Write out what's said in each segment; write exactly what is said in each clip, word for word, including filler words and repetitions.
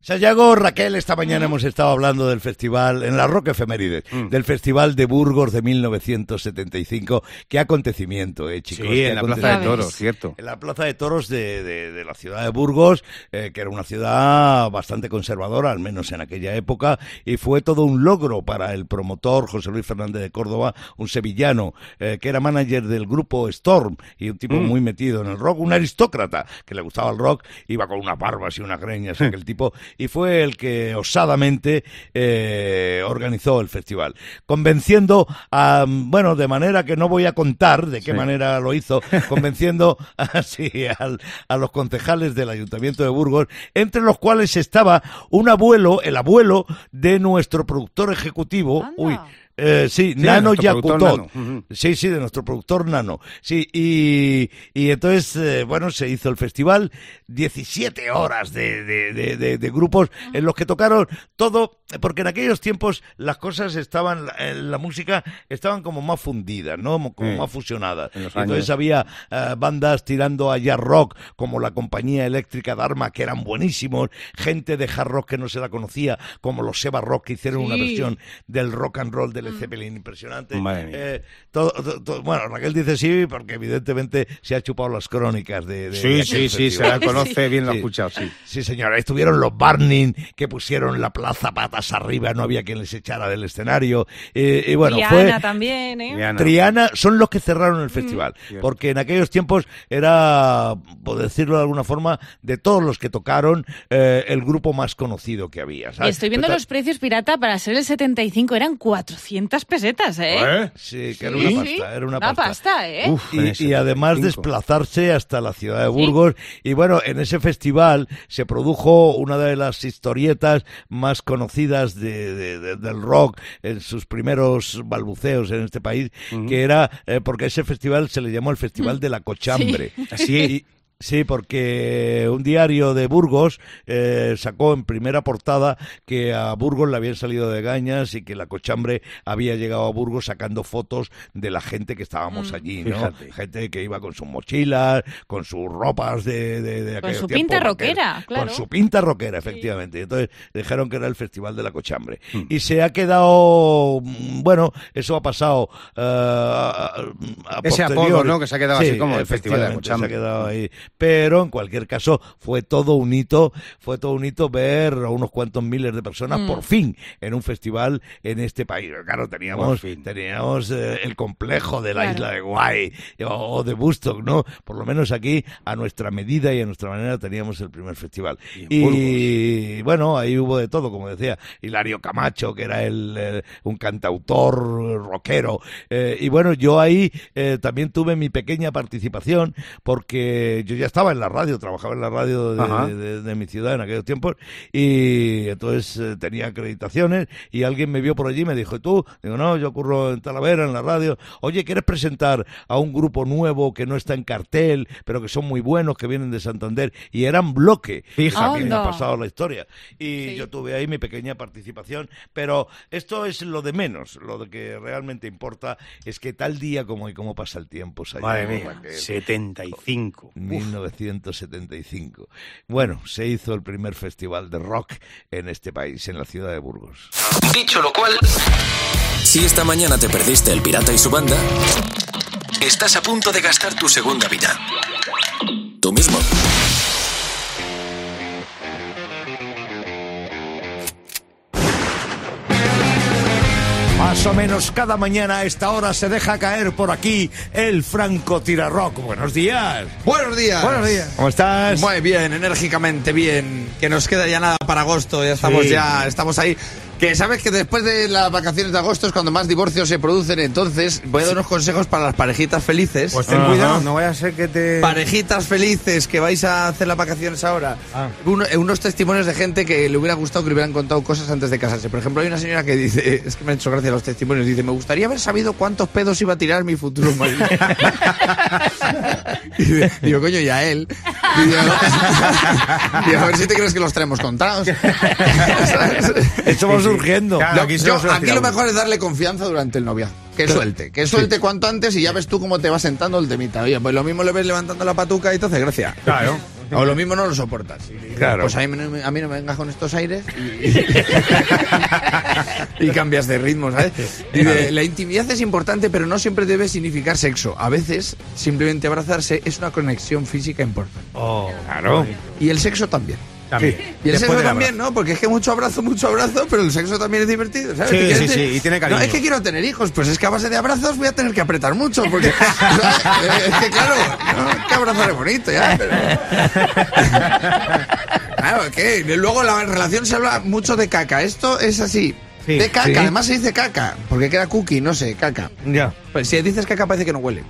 Sayago, Raquel, esta mañana hemos estado hablando del festival, en la Rock Efemérides, mm. del Festival de Burgos de mil novecientos setenta y cinco. Qué acontecimiento, eh, chicos. Sí, en la Plaza de Toros, cierto. En la Plaza de Toros de, de, de la ciudad de Burgos, eh, que era una ciudad bastante conservadora, al menos en aquella época, y fue todo un logro para el promotor José Luis Fernández de Córdoba, un sevillano, eh, que era manager del grupo Storm, y un tipo mm. muy metido en el rock, un aristócrata, que le gustaba el rock, iba con unas barbas y unas greñas, aquel tipo, y fue el que osadamente eh, organizó el festival, convenciendo a, bueno, de manera que no voy a contar de qué sí. manera lo hizo, convenciendo así a, a los concejales del Ayuntamiento de Burgos, entre los cuales estaba un abuelo, el abuelo de nuestro productor ejecutivo, Anda. uy, Eh, sí, sí, Nano Yacutot. Uh-huh. Sí, sí, de nuestro productor Nano. Sí, y, y entonces, eh, bueno, se hizo el festival, diecisiete horas de, de, de, de, de grupos en los que tocaron todo, porque en aquellos tiempos las cosas estaban, la, la música estaban como más fundidas, ¿no? Como sí. más fusionadas. En entonces había uh, bandas tirando a jazz rock, como la Compañía Eléctrica Dharma, que eran buenísimos, gente de hard rock que no se la conocía, como los Seba Rock, que hicieron sí. una versión del rock and roll del Zeppelin impresionante. Eh, todo, todo, todo, bueno, Raquel dice sí, porque evidentemente se ha chupado las crónicas de, de Sí, de sí, sí, se la conoce, bien lo ha sí. escuchado, sí. Sí, señora, estuvieron los Burning, que pusieron la plaza patas arriba, no había quien les echara del escenario. Eh, y bueno, Triana fue, también, ¿eh? Triana. Triana son los que cerraron el festival, mm. porque en aquellos tiempos era, por decirlo de alguna forma, de todos los que tocaron, eh, el grupo más conocido que había, ¿sabes? Estoy viendo Total... los precios, pirata, para ser el setenta y cinco eran cuatrocientas pesetas, ¿eh? ¿Eh? Sí, que era sí, una sí. pasta, era una, una pasta. pasta, ¿eh? Uf, y, y además desplazarse hasta la ciudad de Burgos. ¿Sí? Y bueno, en ese festival se produjo una de las historietas más conocidas de, de, de, del rock en sus primeros balbuceos en este país, uh-huh. que era, eh, porque ese festival se le llamó el Festival de la Cochambre. Sí. Así Sí, porque un diario de Burgos eh, sacó en primera portada que a Burgos le habían salido de gañas y que la cochambre había llegado a Burgos sacando fotos de la gente que estábamos allí, ¿no? Fíjate. Gente que iba con sus mochilas, con sus ropas de, de, de Con su tiempo, pinta rockera, claro. Con su pinta rockera, efectivamente. Sí. Entonces dijeron que era el Festival de la Cochambre. Mm. Y se ha quedado, bueno, eso ha pasado uh, a, a Ese apodo, ¿no? Que se ha quedado sí, así como el Festival de la Cochambre. Se ha quedado ahí. Pero en cualquier caso fue todo un hito, fue todo un hito ver a unos cuantos miles de personas mm. por fin en un festival en este país. Claro, teníamos teníamos eh, el complejo de la claro. isla de Guay o, o de Woodstock, ¿no? Por lo menos aquí a nuestra medida y a nuestra manera teníamos el primer festival. Y, y bueno, ahí hubo de todo, como decía Hilario Camacho, que era el, el un cantautor rockero. Eh, y bueno, yo ahí eh, también tuve mi pequeña participación porque yo ya estaba en la radio, trabajaba en la radio de, de, de, de mi ciudad en aquellos tiempos y entonces eh, tenía acreditaciones y alguien me vio por allí y me dijo, ¿y tú? Digo, no, yo curro en Talavera, en la radio. Oye, ¿quieres presentar a un grupo nuevo que no está en cartel, pero que son muy buenos, que vienen de Santander? Y eran Bloque. Fija, que me ha pasado la historia. Y sí. yo tuve ahí mi pequeña participación, pero esto es lo de menos. Lo de que realmente importa es que tal día como hoy, cómo pasa el tiempo. Madre mía, setenta y cinco. mil novecientos setenta y cinco. Bueno, se hizo el primer festival de rock en este país, en la ciudad de Burgos. Dicho lo cual, si esta mañana te perdiste El Pirata y su banda, estás a punto de gastar tu segunda vida. Tú mismo. Más o menos cada mañana a esta hora se deja caer por aquí el francotirarrock. Buenos días. Buenos días. Buenos días. ¿Cómo estás? Muy bien, enérgicamente bien. Que nos queda ya nada para agosto. Ya estamos sí. ya, estamos ahí. Que sabes que después de las vacaciones de agosto es cuando más divorcios se producen, entonces voy a dar unos consejos para las parejitas felices. Pues ten uh-huh. cuidado, no vaya a ser que te... Parejitas felices que vais a hacer las vacaciones ahora. Ah. Uno, unos testimonios de gente que le hubiera gustado que le hubieran contado cosas antes de casarse. Por ejemplo, hay una señora que dice, es que me han hecho gracia los testimonios, dice, me gustaría haber sabido cuántos pedos iba a tirar mi futuro marido. Y digo, coño, y a él. Y digo, digo, a ver si te crees que los traemos contados. Eso va surgiendo. Claro, aquí, yo, aquí lo mejor es darle confianza durante el noviazgo. Que suelte, que suelte sí. cuanto antes y ya ves tú cómo te va sentando el temita. Oye, pues lo mismo le ves levantando la patuca y te hace gracia. Claro. O lo mismo no lo soportas. Y, claro. Pues a mí, a mí no me vengas con estos aires y, y cambias de ritmo, ¿sabes? Dice, la intimidad es importante, pero no siempre debe significar sexo. A veces, simplemente abrazarse es una conexión física importante. Oh, claro. Y el sexo también. También. Sí. Y el Después sexo del también, abrazo. ¿no? Porque es que mucho abrazo, mucho abrazo, pero el sexo también es divertido, ¿sabes? Sí, ¿Qué sí, quieres? sí, y tiene cariño. No, es que quiero tener hijos, pues es que a base de abrazos voy a tener que apretar mucho, porque ¿sabes? Es que claro, no, que abrazar es bonito, ya, pero... Claro, que luego la relación se habla mucho de caca, esto es así. Sí, de caca, sí. además se dice caca, porque queda cookie, no sé, caca. Ya. Pues si dices caca parece que no huele.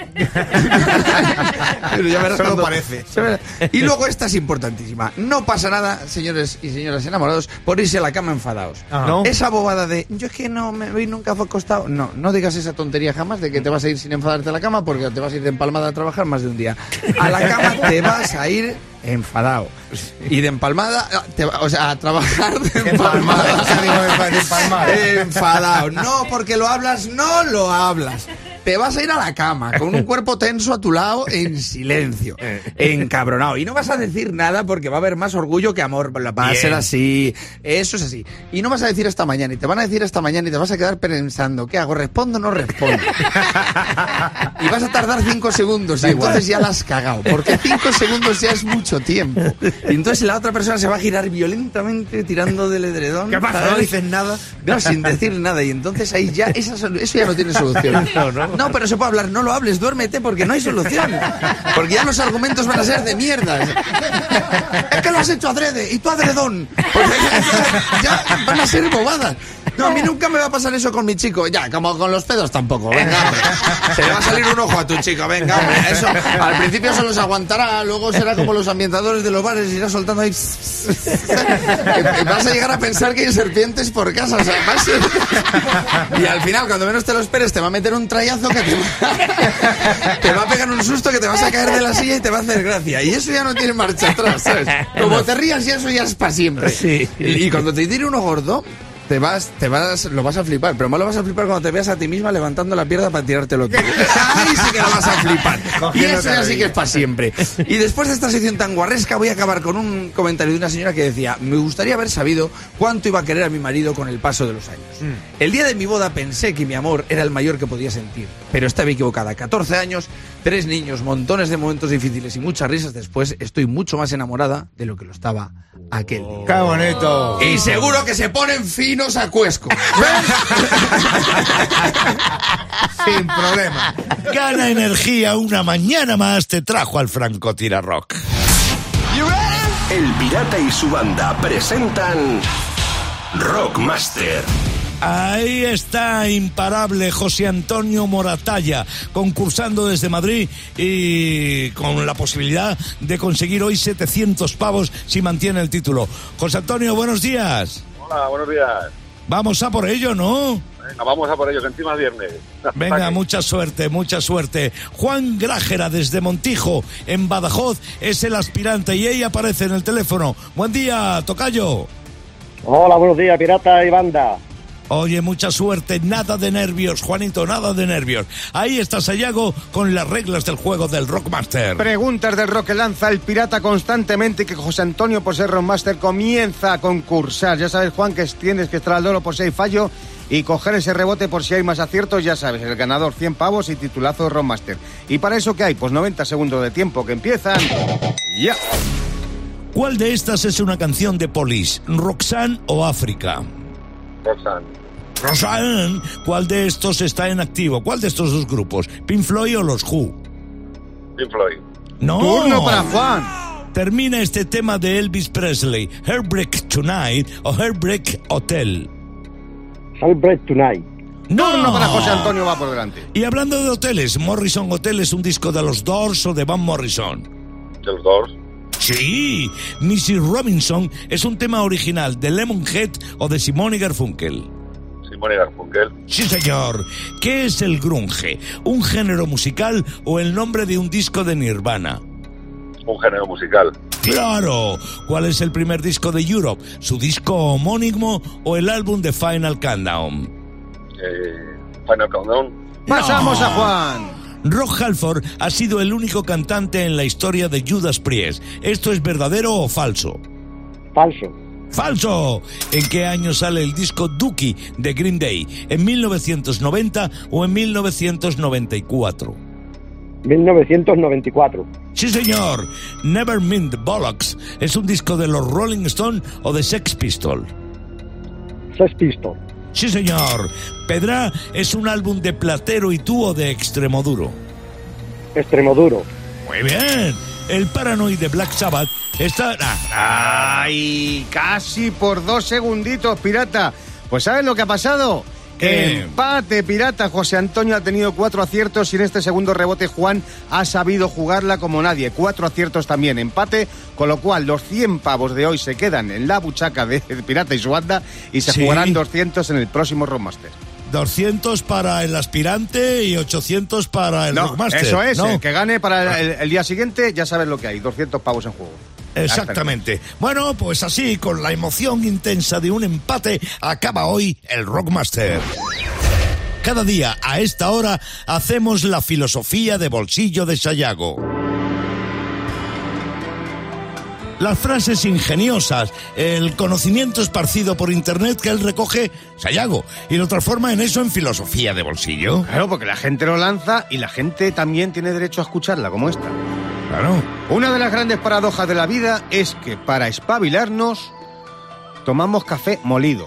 Pero ya verás Solo cuando- parece. Y luego esta es importantísima. No pasa nada, señores y señoras enamorados, por irse a la cama enfadados. Ah. ¿No? Esa bobada de yo es que no me voy nunca fue acostado. No, no digas esa tontería jamás de que te vas a ir sin enfadarte a la cama porque te vas a ir de empalmada a trabajar más de un día. A la cama te vas a ir enfadado. Y de empalmada, te va- o sea, a trabajar de empalmada. O sea, digo, de empalmada. Enfadado. No, porque lo hablas, no lo hablas. Te vas a ir a la cama con un cuerpo tenso a tu lado en silencio, encabronado. Y no vas a decir nada porque va a haber más orgullo que amor. Va a Bien. ser así. Eso es así. Y no vas a decir esta mañana. Y te van a decir esta mañana y te vas a quedar pensando, ¿qué hago? ¿Respondo o no respondo? Y vas a tardar cinco segundos y entonces ya la has cagado. Porque cinco segundos ya es mucho tiempo. Y entonces la otra persona se va a girar violentamente tirando del edredón. ¿Qué pasa? ¿sabes? ¿No dices nada? No, sin decir nada. Y entonces ahí ya, esa solu- eso ya no tiene solución. No, no. No, pero se puede hablar. No lo hables, duérmete porque no hay solución. Porque ya los argumentos van a ser de mierda. Es que lo has hecho adrede y tú adredón. Porque ya van a ser bobadas. No, a mí nunca me va a pasar eso con mi chico. Ya, como con los pedos tampoco. Venga, hombre. Se le va a salir un ojo a tu chico. Venga, hombre. Eso, al principio se los aguantará, luego será como los ambientadores de los bares, irá soltando ahí. Que vas a llegar a pensar que hay serpientes por casa. O sea, va a ser... Y al final, cuando menos te lo esperes, te va a meter un trayazo que te va... te va a pegar un susto que te vas a caer de la silla y te va a hacer gracia. Y eso ya no tiene marcha atrás, ¿sabes? Como te rías y eso ya es para siempre. Sí. Y, y cuando te tire uno gordo, te vas, te vas, lo vas a flipar, pero más lo vas a flipar cuando te veas a ti misma levantando la pierna para tirártelo tú. Ahí sí que lo vas a flipar. Y Cogiendo eso ya sí carrilla. que es para siempre. Y después de esta sección tan guarresca voy a acabar con un comentario de una señora que decía: me gustaría haber sabido cuánto iba a querer a mi marido con el paso de los años. El día de mi boda pensé que mi amor era el mayor que podía sentir, pero estaba equivocada. catorce años, tres niños, montones de momentos difíciles y muchas risas después, estoy mucho más enamorada de lo que lo estaba aquel día. ¡Qué bonito! Y seguro que se ponen finos a cuesco. Sin problema. Gana energía una mañana más, te trajo al Francotira Rock. El Pirata y su banda presentan Rockmaster. Ahí está, imparable José Antonio Moratalla, concursando desde Madrid y con la posibilidad de conseguir hoy setecientos pavos si mantiene el título. José Antonio, buenos días. Hola, buenos días. Vamos a por ello, ¿no? Venga, vamos a por ello, que encima es viernes. Venga, mucha suerte, mucha suerte. Juan Grájera, desde Montijo, en Badajoz, es el aspirante y ella aparece en el teléfono. Buen día, tocayo. Hola, buenos días, pirata y banda. Oye, mucha suerte, nada de nervios, Juanito, nada de nervios. Ahí está Sayago con las reglas del juego del Rockmaster. Preguntas del rock que lanza el pirata constantemente y que José Antonio, por ser Rockmaster, comienza a concursar. Ya sabes, Juan, que tienes que estar al loro por si hay fallo y coger ese rebote por si hay más aciertos. Ya sabes, el ganador cien pavos y titulazo de Rockmaster. ¿Y para eso qué hay? Pues noventa segundos de tiempo que empiezan ya. ¿Cuál de estas es una canción de Police? ¿Roxanne o África? Roxanne. Roxanne, ¿cuál de estos está en activo? ¿Cuál de estos dos grupos? ¿Pink Floyd o los Who? Pink Floyd. No. Turno para Juan. Termina este tema de Elvis Presley. Heartbreak Tonight o Heartbreak Hotel. Heartbreak Tonight. No. Turno para José Antonio, va por delante. Y hablando de hoteles, ¿Morrison Hotel es un disco de los Doors o de Van Morrison? De los Doors. Sí. missus Robinson es un tema original de Lemonhead o de Simon y Garfunkel. Simon y Garfunkel. Sí, señor. ¿Qué es el grunge? ¿Un género musical o el nombre de un disco de Nirvana? Un género musical. ¡Claro! ¿Cuál es el primer disco de Europe? ¿Su disco homónimo o el álbum de Final Countdown? Eh, Final Countdown. Pasamos a Juan. Rob Halford ha sido el único cantante en la historia de Judas Priest. ¿Esto es verdadero o falso? Falso. ¡Falso! ¿En qué año sale el disco Dookie de Green Day? ¿En mil novecientos noventa o en mil novecientos noventa y cuatro? mil novecientos noventa y cuatro. Sí, señor. Never Mind the Bollocks. ¿Es un disco de los Rolling Stones o de Sex Pistols? Sex Pistols. Sí, señor. Pedra es un álbum de Platero y tú o de Extremoduro. Extremoduro. Muy bien. El Paranoid de Black Sabbath está... Ah, ¡Ay! Casi por dos segunditos, pirata. Pues ¿sabes lo que ha pasado? ¿Qué? Empate, pirata. José Antonio ha tenido cuatro aciertos y en este segundo rebote Juan ha sabido jugarla como nadie. Cuatro aciertos también, empate, con lo cual los cien pavos de hoy se quedan en la buchaca de Pirata y su banda y se Sí. jugarán doscientos en el próximo Rockmaster. doscientos para el aspirante y ochocientos para el No, Rockmaster. eso es, ¿no? el que gane para el, el día siguiente ya sabes lo que hay, doscientos pavos en juego. Exactamente. Bueno, pues así, con la emoción intensa de un empate, acaba hoy el Rockmaster. Cada día, a esta hora, hacemos la filosofía de bolsillo de Sayago. Las frases ingeniosas, el conocimiento esparcido por internet que él recoge, Sayago, y lo transforma en eso, en filosofía de bolsillo. Claro, porque la gente lo lanza y la gente también tiene derecho a escucharla, como esta. Claro. Una de las grandes paradojas de la vida es que para espabilarnos tomamos café molido.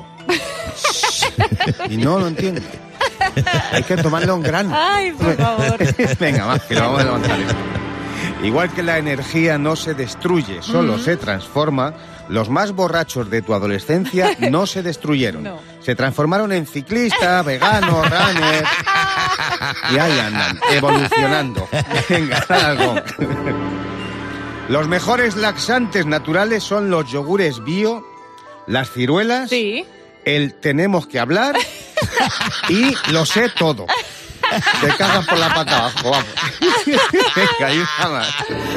Y no lo entiendo. Hay que tomarlo en grano. Ay, por favor. Venga, va, que lo vamos a levantar esto. Igual que la energía no se destruye, solo uh-huh. se transforma, los más borrachos de tu adolescencia no se destruyeron. No. Se transformaron en ciclistas, veganos, runners. Y ahí andan, evolucionando. Venga, algo. Los mejores laxantes naturales son los yogures bio, las ciruelas, sí. el tenemos que hablar y lo sé todo. Te cagas por la pata abajo, vamos. Venga, y una más.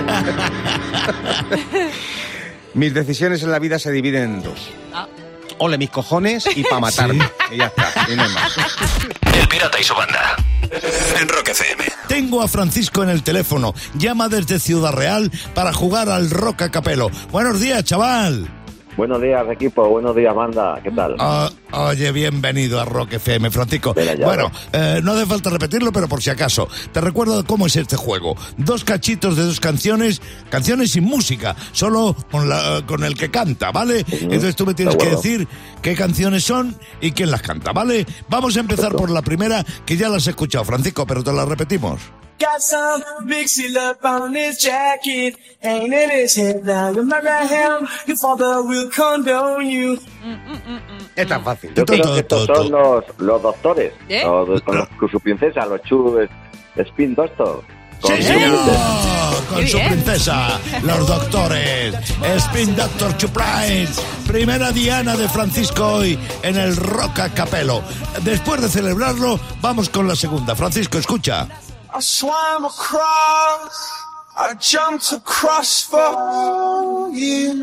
Mis decisiones en la vida se dividen en dos. Ah. Ole mis cojones y pa' matarme. ¿Sí? Y ya está, y no hay más. El Pirata y su banda. En Rock F M. Tengo a Francisco en el teléfono. Llama desde Ciudad Real para jugar al Rock a Capelo. Buenos días, chaval. Buenos días, equipo. Buenos días, banda. ¿Qué tal? Uh, oye, bienvenido a Rock F M, Francisco. Bueno, eh, no hace falta repetirlo, pero por si acaso. Te recuerdo cómo es este juego. Dos cachitos de dos canciones, canciones sin música, solo con, la, con el que canta, ¿vale? Uh-huh. Entonces tú me tienes que decir qué canciones son y quién las canta, ¿vale? Vamos a empezar por la primera, que ya la has escuchado, Francisco, pero te la repetimos. Got some mixy love on his jacket, ain't in his head now. You marry him, your father will condone you. Esta es fácil. Yo creo que estos son los, los doctores, ¿Eh? los, con, los, con su princesa, los Chu Spin Doctor. ¡Sí, señor! Con su princesa, los doctores, Spin Doctor Chuplains, primera diana de Francisco hoy en el Rock a Capelo. Después de celebrarlo, vamos con la segunda. Francisco, escucha. I swam across, I jumped across for you.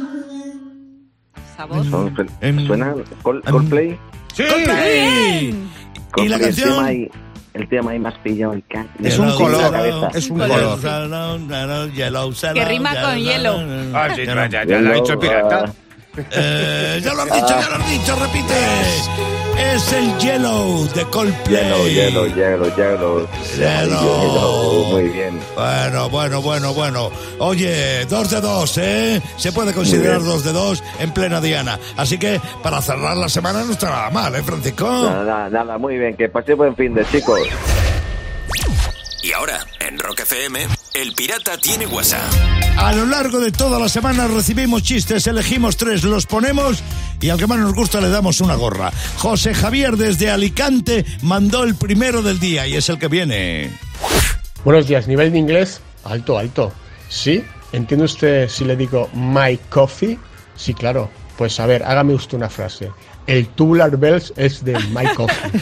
Son, ¿Suena Col, Coldplay? ¡Sí! Coldplay. ¿Y la canción? El tema ahí, el tema ahí más pillado. El can... Es un color, es un color. Que rima con hielo. Ah, sí, ya, ya, ya lo ha dicho el pirata. Eh, ya lo has dicho, ya lo has dicho, repite. Es el Yellow de Coldplay. Yellow, yellow, yellow, yellow. Yellow. Muy bien. Bueno, bueno, bueno, bueno. Oye, dos de dos, ¿eh? Se puede considerar dos de dos en plena diana. Así que para cerrar la semana no está nada mal, ¿eh, Francisco? Nada, nada, muy bien. Que pase buen fin de, chicos. Y ahora, en Rock F M, el pirata tiene WhatsApp. A lo largo de toda la semana recibimos chistes, elegimos tres, los ponemos y al que más nos gusta le damos una gorra. José Javier desde Alicante mandó el primero del día y es el que viene. Buenos días, nivel de inglés, alto, alto. ¿Sí? ¿Entiende usted si le digo my coffee? Sí, claro. Pues a ver, hágame usted una frase. El Tubular Bells es de My Coffee.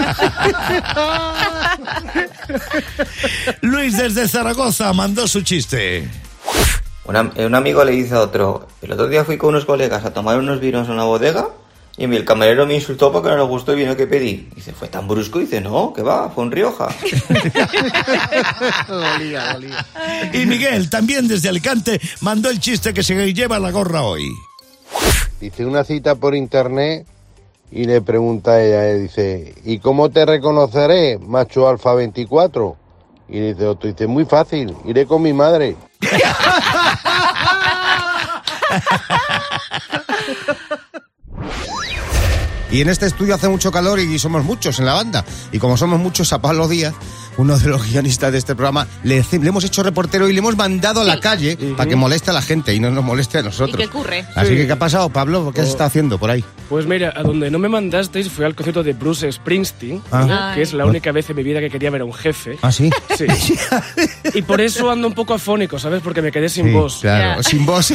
Luis desde Zaragoza mandó su chiste. Una, un amigo le dice a otro: el otro día fui con unos colegas a tomar unos vinos en una bodega Y el camarero me insultó porque no le gustó el vino que pedí. Dice, ¿fue tan brusco? Dice, no, que va, fue un Rioja. Dolía, dolía. Y Miguel, también desde Alicante, mandó el chiste que se lleva la gorra hoy. Dice, una cita por internet y le pregunta a ella, eh, dice, ¿y cómo te reconoceré, macho alfa veinticuatro? Y dice otro, dice, muy fácil, iré con mi madre. Y en este estudio hace mucho calor y somos muchos en la banda. Y como somos muchos, a Pablo Díaz, uno de los guionistas de este programa, le, le hemos hecho reportero y le hemos mandado a la calle uh-huh. para que moleste a la gente y no nos moleste a nosotros. ¿Y qué ocurre? Así Sí. que, ¿qué ha pasado, Pablo? ¿Qué oh. se está haciendo por ahí? Pues mira, a donde no me mandasteis fue al concierto de Bruce Springsteen, Ah. ¿no? que es la única vez en mi vida que quería ver a un jefe. ¿Ah, sí? Sí. Y por eso ando un poco afónico, ¿sabes? Porque me quedé sin Sí, voz. claro, sin voz.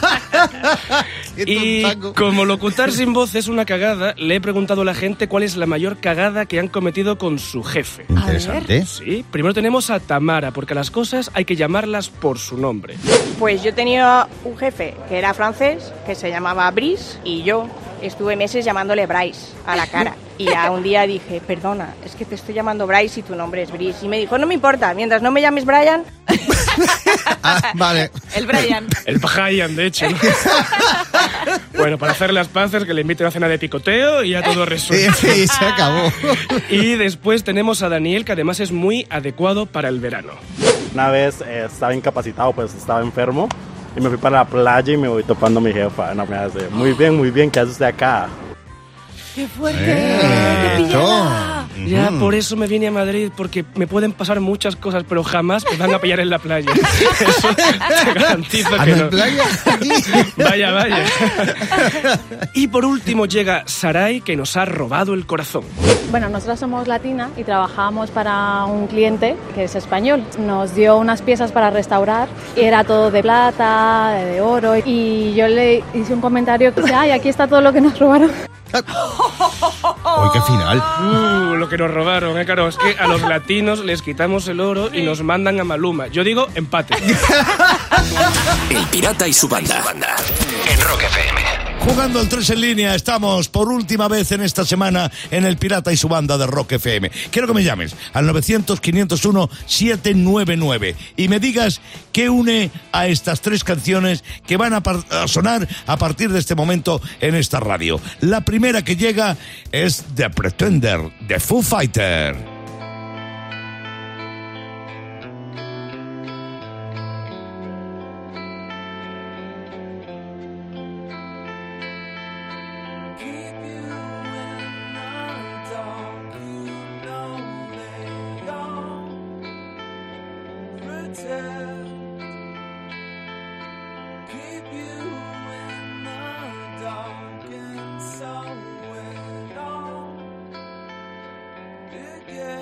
Y como locutar sin voz es una cagada, le he preguntado a la gente cuál es la mayor cagada que han cometido con su jefe. Interesante. Sí, primero tenemos a Tamara, porque a las cosas hay que llamarlas por su nombre. Pues yo tenía un jefe que era francés, que se llamaba Brice, y yo estuve meses llamándole Bryce a la cara. Y ya un día dije, perdona, es que te estoy llamando Bryce y tu nombre es Brice. Y me dijo, no me importa, mientras no me llames Brian... Ah, vale. El Brian. El Brian, de hecho. ¿no? Bueno, para hacer las paces, que le inviten a cena de picoteo y ya todo resuelto. Sí, sí, se acabó. Y después tenemos a Daniel, que además es muy adecuado para el verano. Una vez eh, estaba incapacitado, pues estaba enfermo. Y me fui para la playa y me voy topando a mi jefa. No, me hace, muy bien, muy bien, ¿qué hace usted acá? ¡Qué fuerte! Eh, ¡Qué pillada! Ya, por eso me vine a Madrid, porque me pueden pasar muchas cosas, pero jamás me van a pillar en la playa. Eso te garantizo que ¿En no. playa? Vaya, vaya. Y por último llega Saray, que nos ha robado el corazón. Bueno, nosotros somos latina y trabajamos para un cliente que es español. Nos dio unas piezas para restaurar y era todo de plata, de oro. Y yo le hice un comentario que dice, ay, aquí está todo lo que nos robaron. ¡Uy, qué final! Uh, lo que nos robaron, eh, claro, es que a los latinos les quitamos el oro y nos mandan a Maluma. Yo digo empate. El Pirata y su banda. En Rock F M. Jugando al tres en línea, estamos por última vez en esta semana en El Pirata y su banda de Rock F M. Quiero que me llames al novecientos, quinientos uno, setecientos noventa y nueve y me digas qué une a estas tres canciones que van a, a sonar a partir de este momento en esta radio. La primera que llega es The Pretender, de Foo Fighter. Yeah.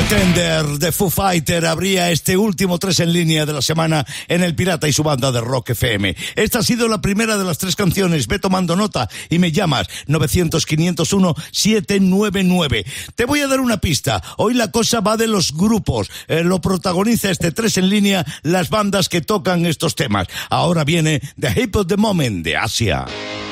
Pretender de Foo Fighter abría este último tres en línea de la semana en El Pirata y su banda de Rock F M. Esta ha sido la primera de las tres canciones. Ve tomando nota y me llamas novecientos, quinientos uno, setecientos noventa y nueve. Te voy a dar una pista. Hoy la cosa va de los grupos. Eh, lo protagoniza este tres en línea las bandas que tocan estos temas. Ahora viene The Hip of the Moment de Asia.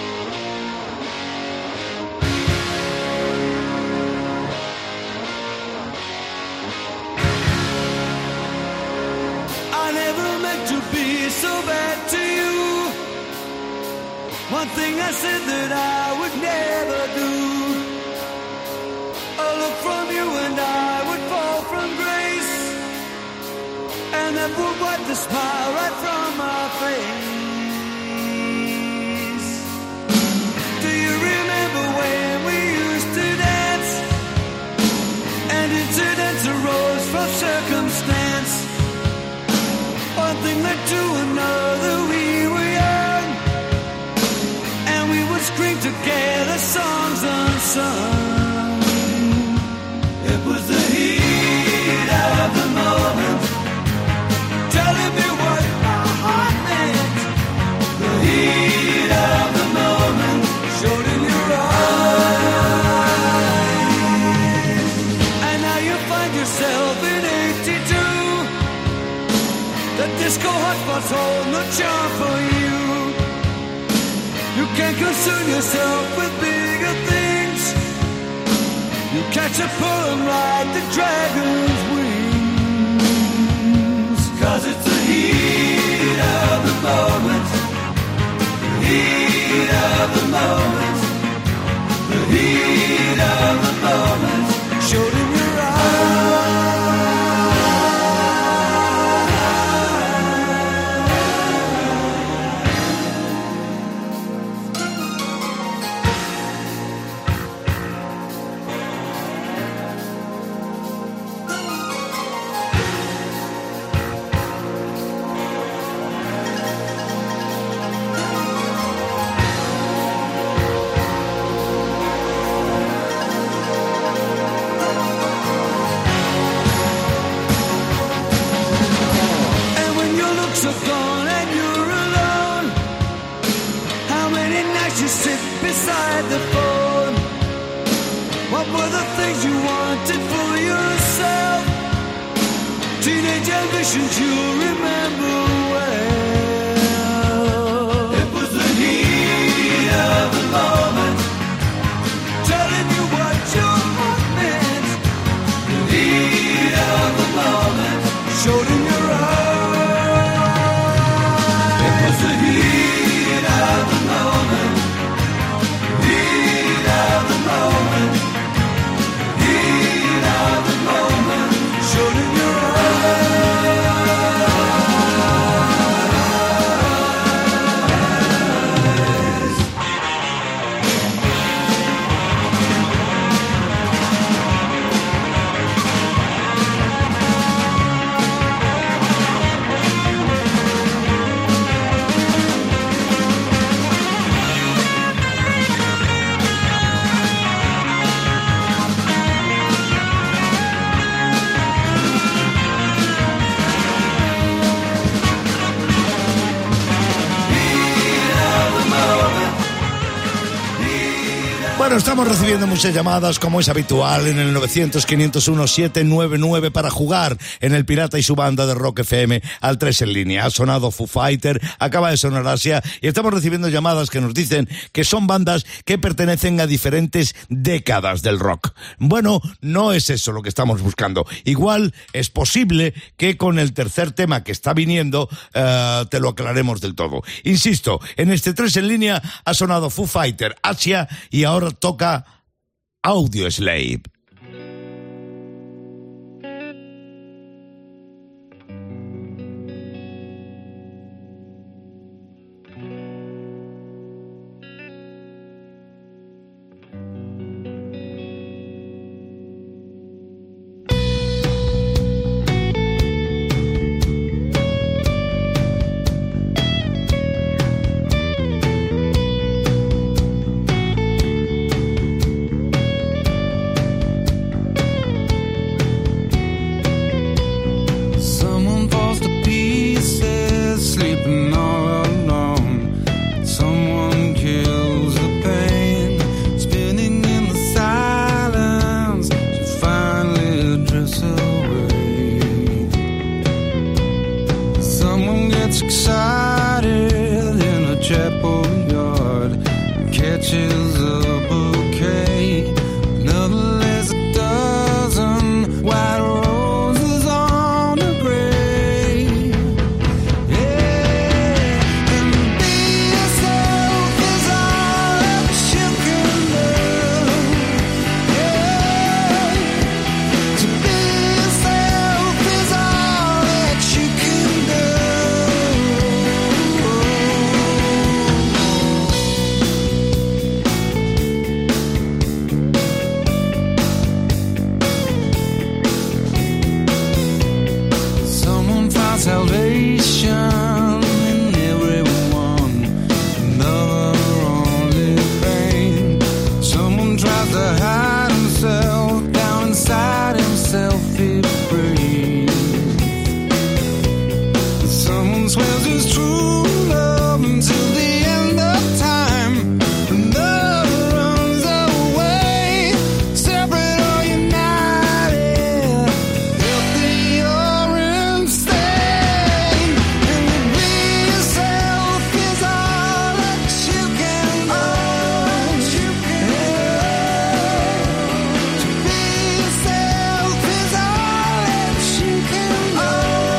One thing I said that I would never do. A look from you and I would fall from grace, and that would wipe the smile right from my face. Do you remember when we used to dance, and incidents arose from circumstance? One thing led to another, we were young, we would scream together songs unsung. It was the heat of the moment, telling me what my heart meant. The heat of the moment showed in your eyes. And now you find yourself in eighty-two. The disco hotspots hold no charm for you. You can't concern yourself with bigger things. You catch a pull and ride the dragon's wings. Cause it's the heat of the moment, the heat of the moment, the heat of the moment showed in your eyes. So gone and you're alone. How many nights you sit beside the phone? What were the things you wanted for yourself? Teenage ambitions you remember well. It was the heat of the moment, telling you what your heart meant. The heat of the moment showed in your eyes. Bueno, estamos recibiendo muchas llamadas, como es habitual, en el novecientos, quinientos uno, setecientos noventa y nueve para jugar en El Pirata y su banda de Rock F M al tres en línea. Ha sonado Foo Fighter, acaba de sonar Asia, y estamos recibiendo llamadas que nos dicen que son bandas que pertenecen a diferentes décadas del rock. Bueno, no es eso lo que estamos buscando. Igual es posible que con el tercer tema que está viniendo uh, te lo aclaremos del todo. Insisto, en este tres en línea ha sonado Foo Fighter, Asia, y ahora toca Audioslave. salvation in everyone. Another only pain. Someone tries to hide himself down inside himself. He breathes. Someone swears his true love until the end of time. Another runs away, separate or united, healthy or insane. And to be yourself is all that you can do. To be yourself is all that you can do.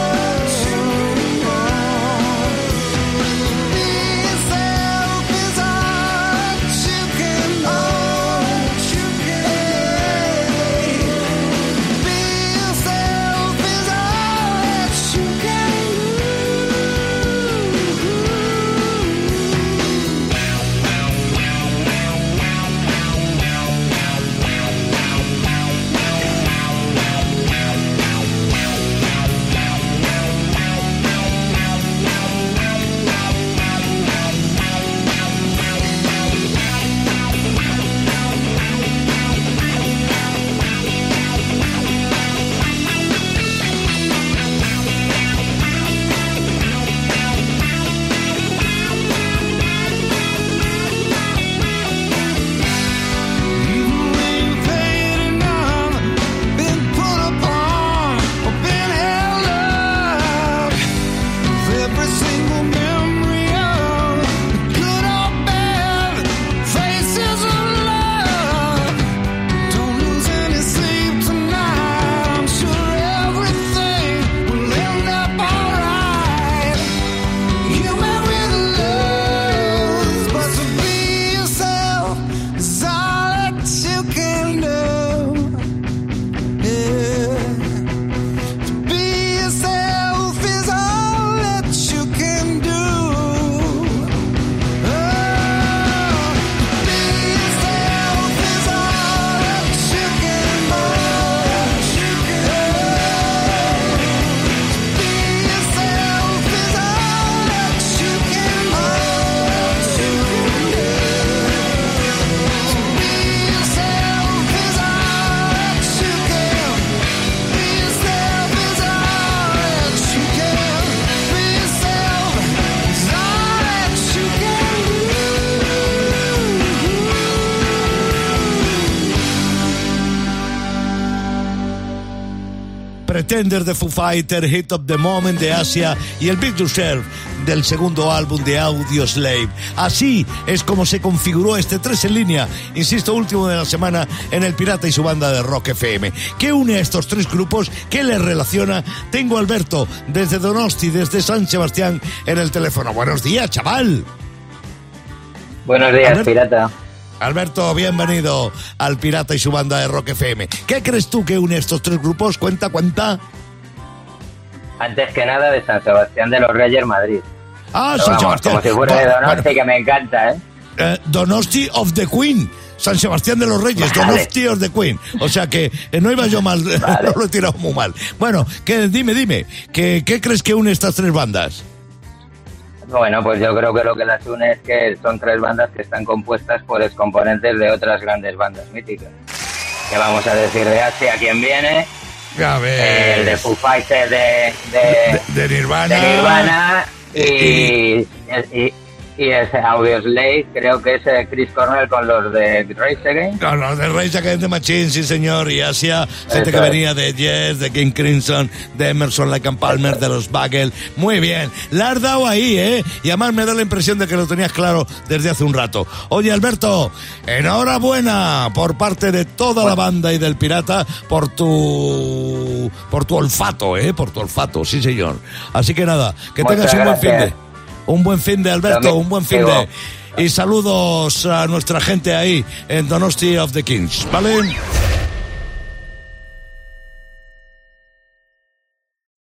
Pretender de Foo Fighters, Hit of the Moment de Asia y el Big Yourself del segundo álbum de Audioslave. Así es como se configuró este tres en línea, insisto, último de la semana en El Pirata y su banda de Rock F M. ¿Qué une a estos tres grupos? ¿Qué les relaciona? Tengo a Alberto desde Donosti, desde San Sebastián en el teléfono. Buenos días, chaval. Buenos días, Albert- pirata. Alberto, bienvenido al Pirata y su banda de Rock F M. ¿Qué crees tú que une estos tres grupos? Cuenta, cuenta. Antes que nada, de San Sebastián de los Reyes, Madrid. Ah, Pero San vamos, Sebastián. como si fuera de Bueno, Donosti, bueno. que me encanta, ¿eh? Eh, Donosti of the Queen, San Sebastián de los Reyes, Vale. Donosti of the Queen. O sea que eh, no iba yo mal, Vale. no lo he tirado muy mal. Bueno, que, dime, dime, que, ¿qué crees que une estas tres bandas? Bueno, pues yo creo que lo que las une es que son tres bandas que están compuestas por excomponentes de otras grandes bandas míticas. Que vamos a decir de Asia, ¿quién viene? Ya ves. El de Foo Fighters de, de, de Nirvana. de Nirvana y, Y- y, y ese Audioslave, creo que es eh, Chris Cornell con los de Race Against. Con los de Rage Against the Machine, sí señor, y Asia, gente Eso que es. venía de Yes, de King Crimson, de Emerson, Lake and Palmer, de los Bagel. Muy bien, la has dado ahí, ¿eh? Y además me da la impresión de que lo tenías claro desde hace un rato. Oye, Alberto, enhorabuena por parte de toda la banda y del Pirata por tu por tu olfato, ¿eh? Por tu olfato, sí señor. Así que nada, que Muchas tengas un buen fin gracias. de... Un buen fin de, Alberto, También, un buen fin digo. de... Y saludos a nuestra gente ahí en Donosti of the Kings, ¿vale?